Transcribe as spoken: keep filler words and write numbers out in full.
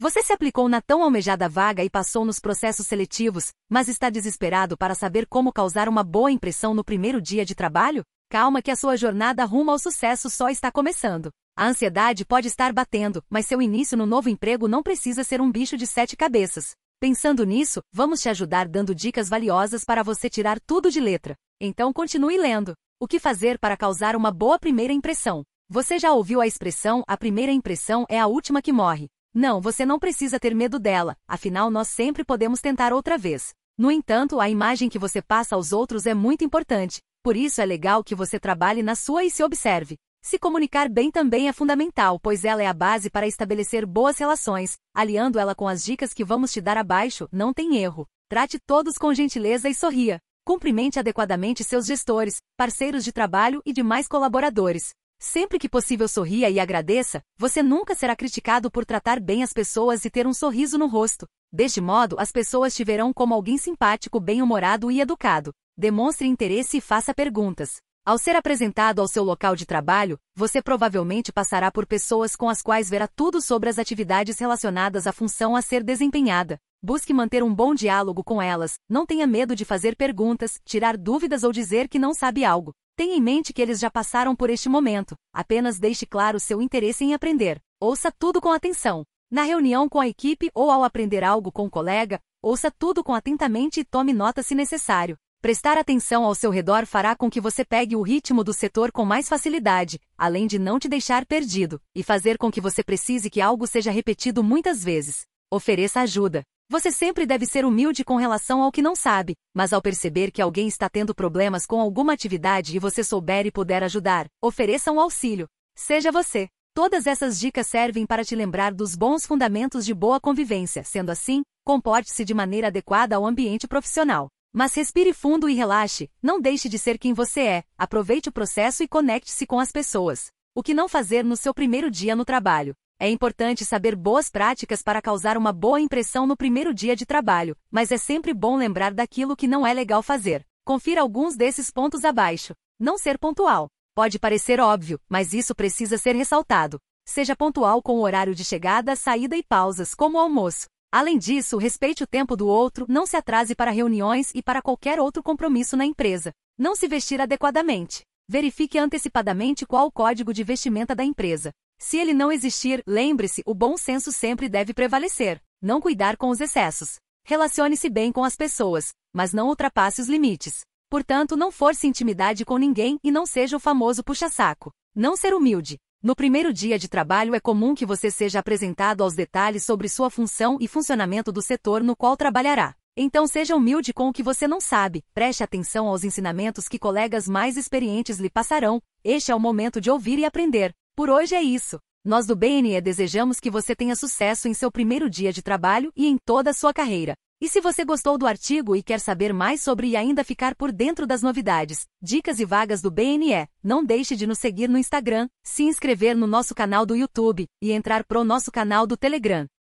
Você se aplicou na tão almejada vaga e passou nos processos seletivos, mas está desesperado para saber como causar uma boa impressão no primeiro dia de trabalho? Calma que a sua jornada rumo ao sucesso só está começando. A ansiedade pode estar batendo, mas seu início no novo emprego não precisa ser um bicho de sete cabeças. Pensando nisso, vamos te ajudar dando dicas valiosas para você tirar tudo de letra. Então continue lendo. O que fazer para causar uma boa primeira impressão? Você já ouviu a expressão, a primeira impressão é a última que morre? Não, você não precisa ter medo dela, afinal nós sempre podemos tentar outra vez. No entanto, a imagem que você passa aos outros é muito importante, por isso é legal que você trabalhe na sua e se observe. Se comunicar bem também é fundamental, pois ela é a base para estabelecer boas relações. Aliando ela com as dicas que vamos te dar abaixo, não tem erro. Trate todos com gentileza e sorria. Cumprimente adequadamente seus gestores, parceiros de trabalho e demais colaboradores. Sempre que possível sorria e agradeça, você nunca será criticado por tratar bem as pessoas e ter um sorriso no rosto. Deste modo, as pessoas te verão como alguém simpático, bem-humorado e educado. Demonstre interesse e faça perguntas. Ao ser apresentado ao seu local de trabalho, você provavelmente passará por pessoas com as quais verá tudo sobre as atividades relacionadas à função a ser desempenhada. Busque manter um bom diálogo com elas, não tenha medo de fazer perguntas, tirar dúvidas ou dizer que não sabe algo. Tenha em mente que eles já passaram por este momento, apenas deixe claro seu interesse em aprender. Ouça tudo com atenção. Na reunião com a equipe ou ao aprender algo com um colega, ouça tudo com atentamente e tome nota se necessário. Prestar atenção ao seu redor fará com que você pegue o ritmo do setor com mais facilidade, além de não te deixar perdido, e fazer com que você precise que algo seja repetido muitas vezes. Ofereça ajuda. Você sempre deve ser humilde com relação ao que não sabe, mas ao perceber que alguém está tendo problemas com alguma atividade e você souber e puder ajudar, ofereça um auxílio. Seja você. Todas essas dicas servem para te lembrar dos bons fundamentos de boa convivência. Sendo assim, comporte-se de maneira adequada ao ambiente profissional. Mas respire fundo e relaxe, não deixe de ser quem você é, aproveite o processo e conecte-se com as pessoas. O que não fazer no seu primeiro dia no trabalho? É importante saber boas práticas para causar uma boa impressão no primeiro dia de trabalho, mas é sempre bom lembrar daquilo que não é legal fazer. Confira alguns desses pontos abaixo. Não ser pontual. Pode parecer óbvio, mas isso precisa ser ressaltado. Seja pontual com o horário de chegada, saída e pausas, como o almoço. Além disso, respeite o tempo do outro, não se atrase para reuniões e para qualquer outro compromisso na empresa. Não se vestir adequadamente. Verifique antecipadamente qual o código de vestimenta da empresa. Se ele não existir, lembre-se, o bom senso sempre deve prevalecer. Não cuidar com os excessos. Relacione-se bem com as pessoas, mas não ultrapasse os limites. Portanto, não force intimidade com ninguém e não seja o famoso puxa-saco. Não ser humilde. No primeiro dia de trabalho é comum que você seja apresentado aos detalhes sobre sua função e funcionamento do setor no qual trabalhará. Então seja humilde com o que você não sabe, preste atenção aos ensinamentos que colegas mais experientes lhe passarão, este é o momento de ouvir e aprender. Por hoje é isso. Nós do B N E desejamos que você tenha sucesso em seu primeiro dia de trabalho e em toda a sua carreira. E se você gostou do artigo e quer saber mais sobre e ainda ficar por dentro das novidades, dicas e vagas do B N E, não deixe de nos seguir no Instagram, se inscrever no nosso canal do YouTube e entrar pro nosso canal do Telegram.